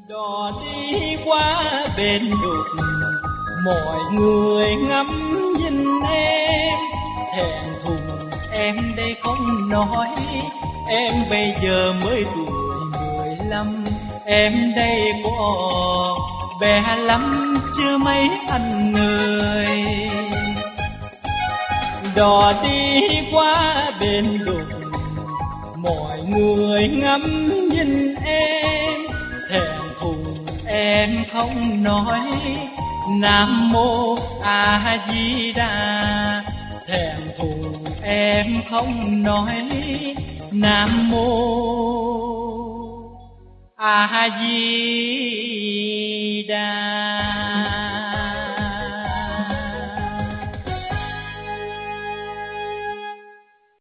Đò đi qua bên đục, mọi người ngắm nhìn em, thẹn thùng em đây không nói. Em bây giờ mới tuổi 15, em đây có bé lắm chưa mấy anh người. Đò đi qua bên đục, mọi người ngắm nhìn em, thẹn thùng em không nói. Nam mô A Di Đà, thẹn thùng em không nói. Nam mô A Di Đà.